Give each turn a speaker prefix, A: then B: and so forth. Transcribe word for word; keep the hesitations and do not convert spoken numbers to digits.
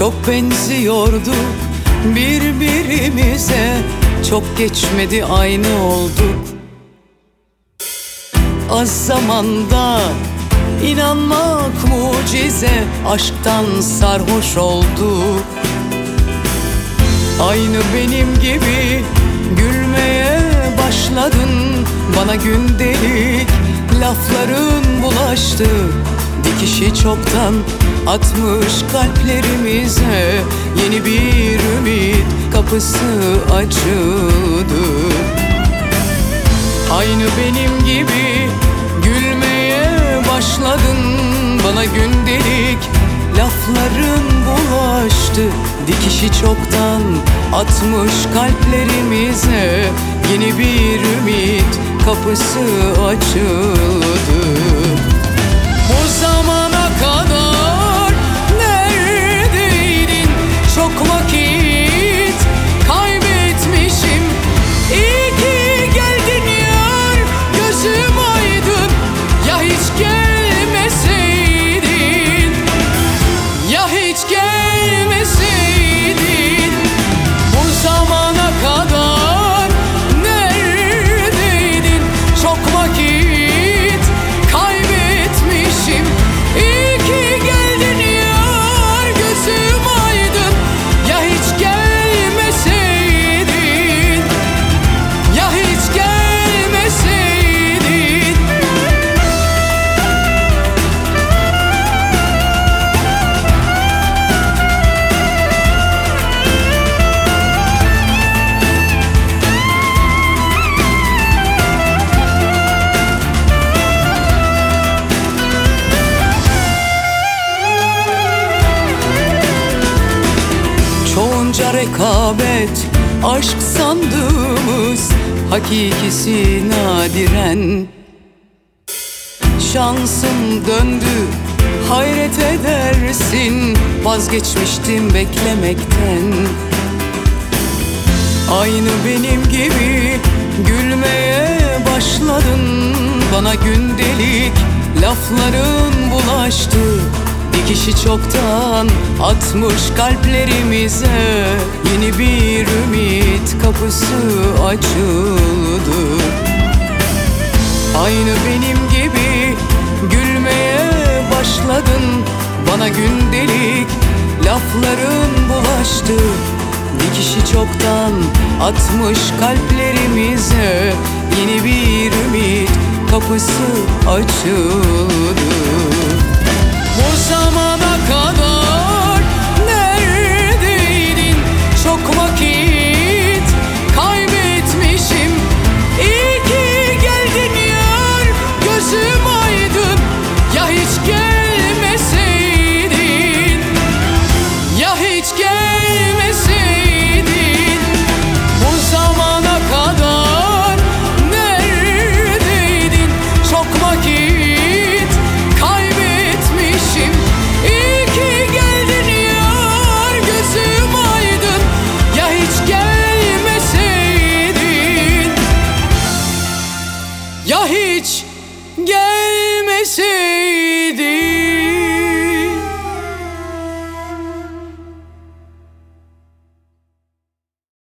A: Çok benziyorduk birbirimize, çok geçmedi aynı olduk. Az zamanda inanmak mucize, aşktan sarhoş olduk. Aynı benim gibi gülmeye başladın, bana gündelik lafların bulaştı. Dikişi çoktan atmış kalplerimize, yeni bir ümit kapısı açıldı. Aynı benim gibi gülmeye başladın, bana gündelik lafların bulaştı. Dikişi çoktan atmış kalplerimize, yeni bir ümit kapısı açıldı. Bu zamana kadar neredeydin? Çok vakit kaybetmişim. İyi ki geldin yar, gözüm aydın. Ya hiç gelmeseydin, ya hiç gelmeseydin. Bu zamana kadar neredeydin? Çok vakit kaybetmişim. İyi ki geldin yar, gözüm aydın. Ya hiç gelmeseydin, ya hiç gelmeseydin. Çoğunca rekabet, aşk sandığımız hakikisi nadiren. Şansım döndü, hayret edersin, vazgeçmiştim beklemekten. Aynı benim gibi gülmeye başladın, bana gündelik lafların bulaştı. Dikişi çoktan atmış kalplerimize, yeni bir ümit kapısı açıldı. Aynı benim gibi gülmeye başladın, bana gündelik lafların bulaştı. Dikişi çoktan atmış kalplerimize, yeni bir ümit kapısı açıldı.